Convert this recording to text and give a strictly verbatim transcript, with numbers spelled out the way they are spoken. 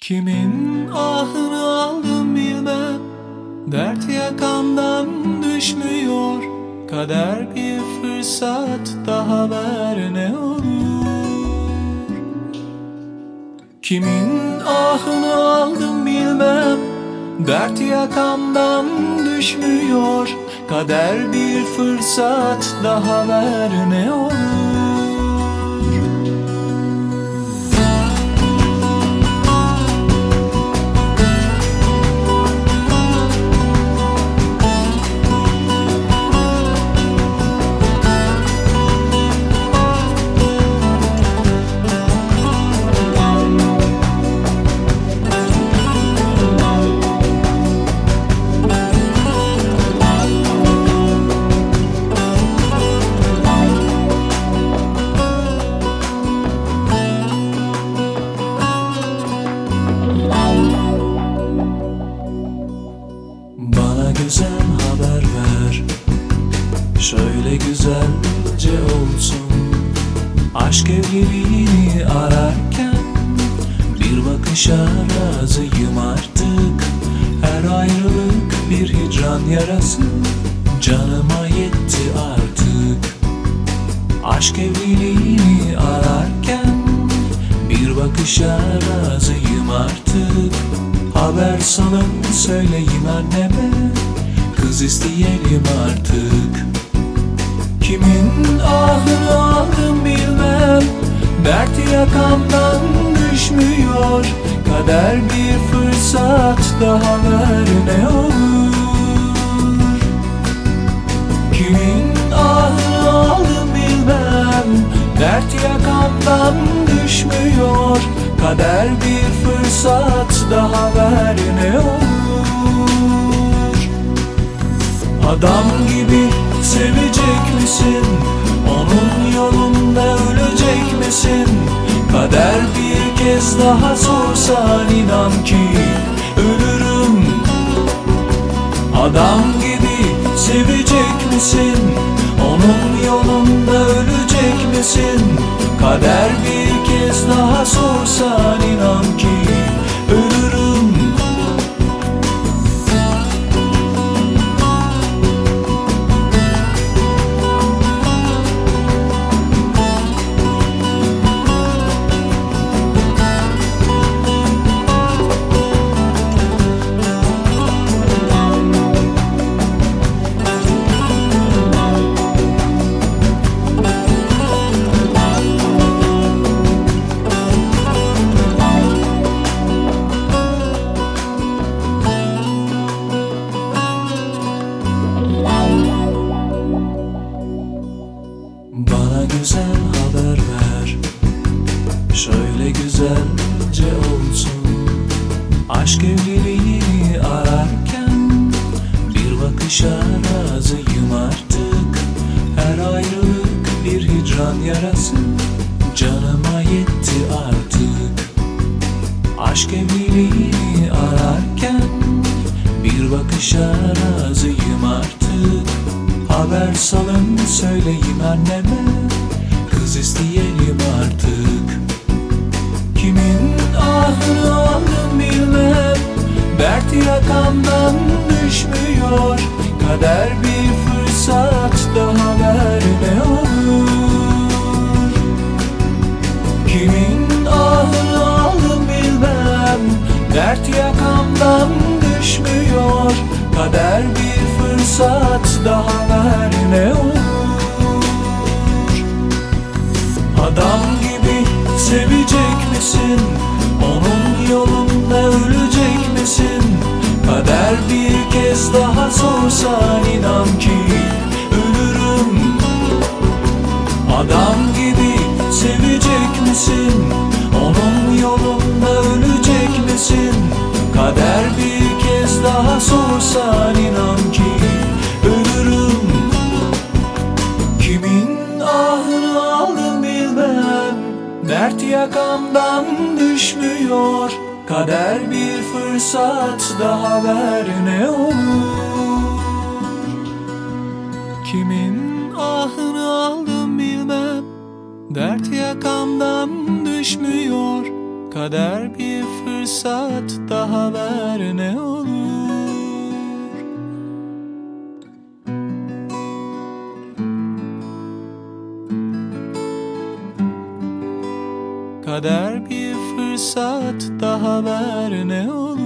Kimin ahını aldım bilmem, dert yakamdan düşmüyor. Kader bir fırsat daha ver ne olur. Kimin ahını aldım bilmem, dert yakamdan düşmüyor. Kader bir fırsat daha ver ne olur. Güzel haber ver, şöyle güzelce olsun. Aşk evliliğini ararken bir bakışa razıyım artık. Her ayrılık bir hicran yarası, canıma yetti artık. Aşk evliliğini ararken bir bakışa razıyım artık. Haber salın söyleyeyim anneme, kız isteyelim artık. Kimin ahını aldım bilmem, dert yakamdan düşmüyor. Kader bir fırsat daha ver ne olur. Kimin ahını aldım bilmem, dert yakamdan düşmüyor. Kader bir fırsat daha ver ne olur. Adam gibi sevecek misin? Onun yolunda ölecek misin? Kader bir kez daha sorsan inan ki ölürüm. Adam gibi sevecek misin? Onun yolunda ölecek misin? Kader bir kez daha sorsan inan ki ölürüm. Bana güzel haber ver, şöyle güzelce olsun. Aşk evliliğini ararken bir bakışa razıyım artık. Her ayrılık bir hicran yarası, canıma yetti artık. Aşk evliliğini ararken bir bakışa razıyım artık. Haber salın söyleyeyim anneme, kız isteyelim artık. Kimin ahını aldım bilmem, dert yakamdan düşmüyor. Kader bir fırsat daha ver ne olur. Kimin ahını aldım bilmem, dert yakamdan düşmüyor. Kader bir fırsat daha ver ne olur. Adam gibi sevecek misin? Onun yolunda ölecek misin? Kader bir kez daha sorsan inan ki ölürüm. Adam gibi sevecek misin? Onun yolunda ölecek misin? Kader bir kez daha sorsan inan ki ölürüm. Kimin ahını aldım bilmem, dert yakamdan düşmüyor. Kader bir fırsat daha ver ne olur. Kimin ahını aldım bilmem, dert yakamdan düşmüyor. Kader bir fırsat daha ver ne olur. Kader bir fırsat daha ver ne olur.